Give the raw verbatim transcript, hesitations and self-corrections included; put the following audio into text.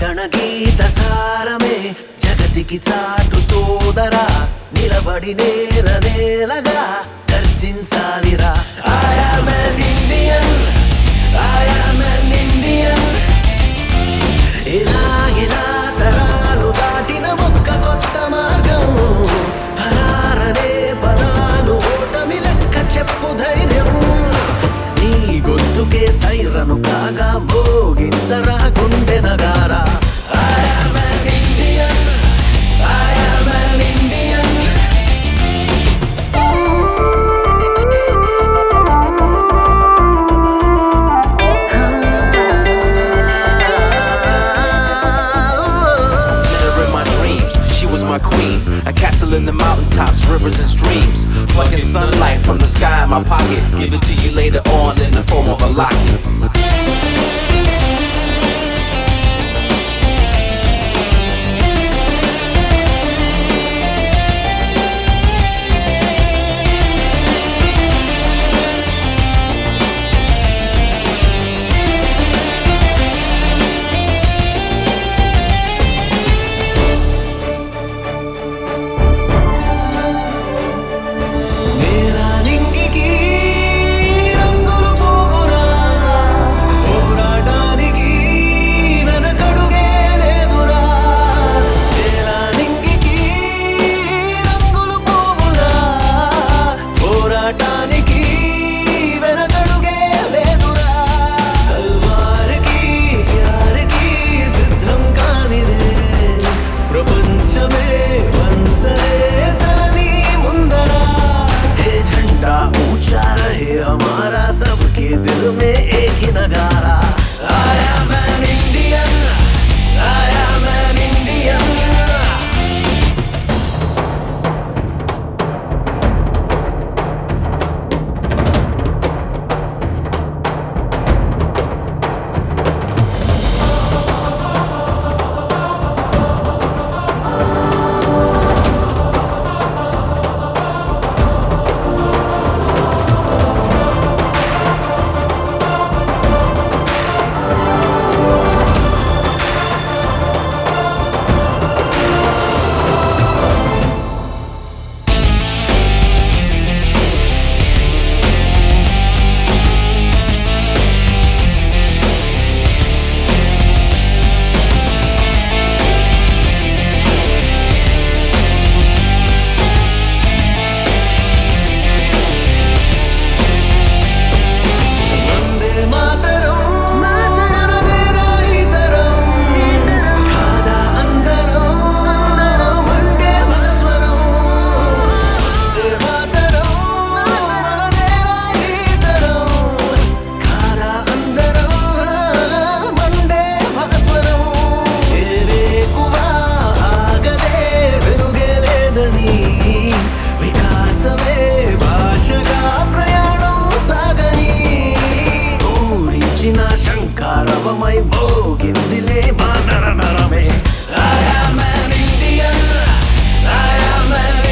గణగీత సారమే జగతికి చాటు సోదరా నిలబడి నేల నేలగా గర్జించాలిరా. I am an Indian, I am an Indian. ఇలా ఇలా తరాలు దాటిన ఒక్క కొత్త మార్గం హరారనే పదాలు ఓటమి లెక్క చెప్పు ధైర్యం. నీ గొంతుకే సైరను కాగా మోగించరా గుండె నగారా. I am an Indian, I am an Indian. My queen, a castle in the mountaintops, rivers and streams, plucking sunlight from the sky in my pocket, give it to you later on in the form of a locket. हमारा सबके दिल में एक ही नगारा. I am an Indian, I am an Indian. శంకారవమై మోగిందిలే మా నర నరమే. I am an Indian, I am an